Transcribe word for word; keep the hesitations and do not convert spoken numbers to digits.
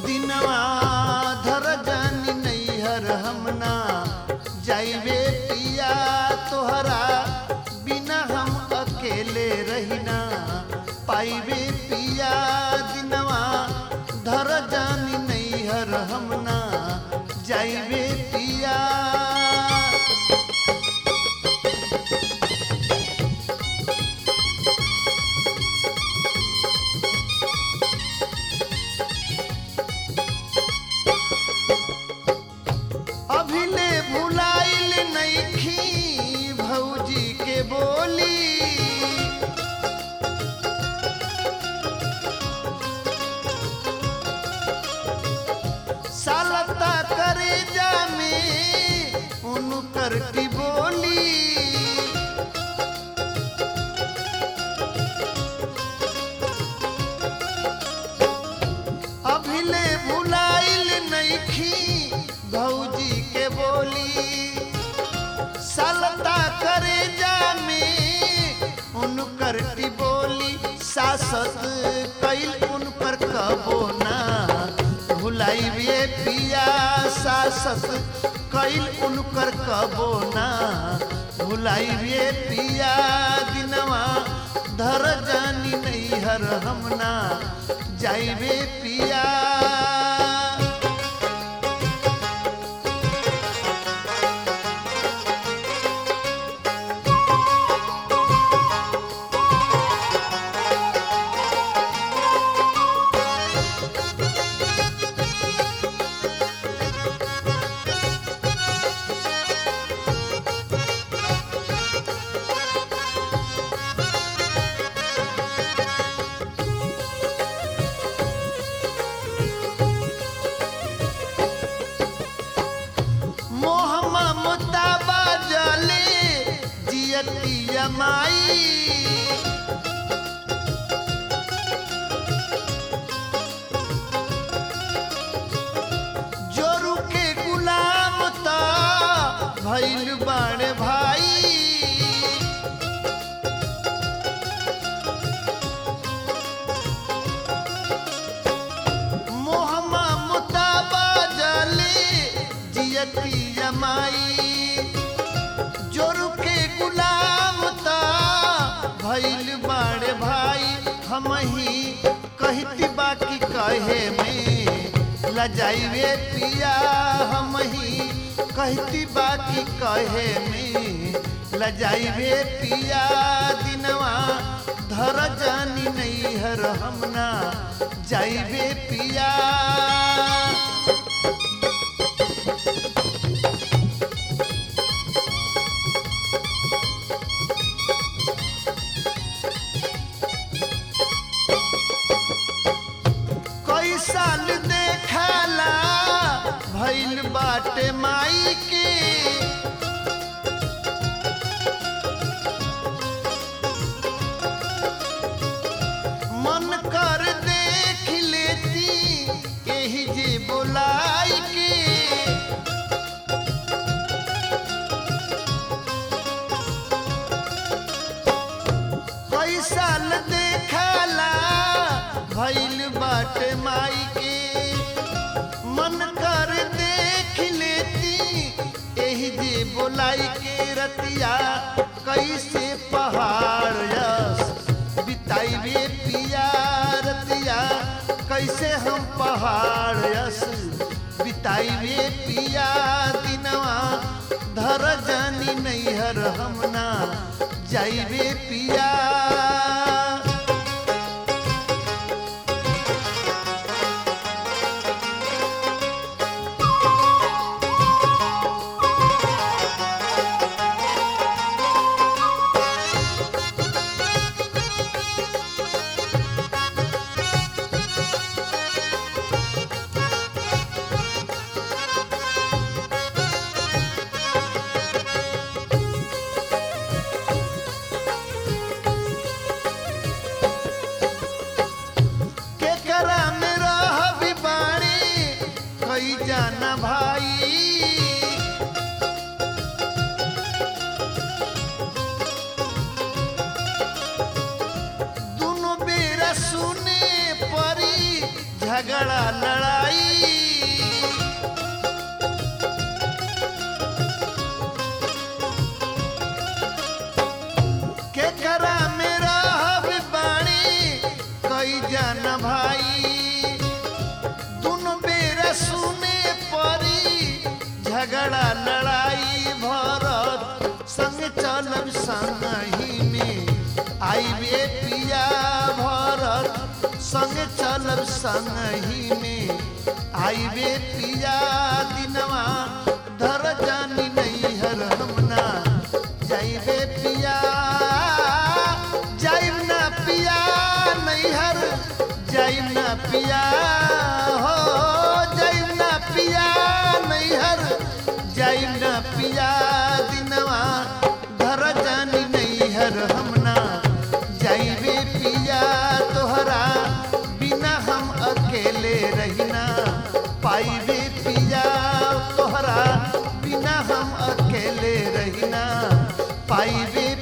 दिनवा धर जानी नैहर हमना जाइबे पिया तोहरा बिना हम अकेले रहिना पाइबे पिया दिनवा धर जानी नैहर हमना जाइबे पिया। अभिले भुलाइल नइखी भौजी के बोली सालता करे जामे उनकर की बोली अभिले भुलाइल नइखी भौजी के बोली सालता करे जामे उनकर की बोली सासत कैल उन पर कबो ना भुलाइबे पिया सासत कैल उनकर कबो ना भुलाइबे पिया दिनवा धर जानी नैहर हमना जाइबे पिया। माई जोरू के गुलाम ता भइल बाड़े भाई मोहम्मा मुताबा जले जियती जमाई जोरू के गुलाम भइल बाड़े भाई हम ही कहती बाकी कहे में लजाइबे पिया हम ही कहती बाकी कहे में लजाइबे पिया दिनवा धर जानी नैहर हमना जाइबे पिया। साल देखला भइल बाटे माई के मन कर देख लेती यही जे बोलाई के कई साल देखला भइल बाटे माई के मन कर देख लेती यही जे बोलाई के रतिया कैसे पहाड़ यस बिताइबे पिया रतिया कैसे हम पहाड़ यस बिताइबे पिया दिनवा धर जानी नैहर हमना जाइबे पिया। जाना भाई दोनों बेरा सुने परी झगड़ा लड़ाई। केकरा मेरा बाणी कई जान भाई, दोनों बेरा सुने परी झगड़ा लड़ाई। भरत संग चलब संगही में आईबे पिया, भरत संग चलब संगही में आईबे पिया। दिनवा धर जानी नहीं हर हमना जाइबे पिया, जाइब ना पिया नैहर जाइब ना पिया हो, जाइब ना पिया नैहर जाइब ना पिया। दिनवा धर जानी नैहर हमना जाइबे पिया, तोहरा बिना हम अकेले रहना पाइबे पिया, तोहरा बिना हम अकेले रहना पाइबे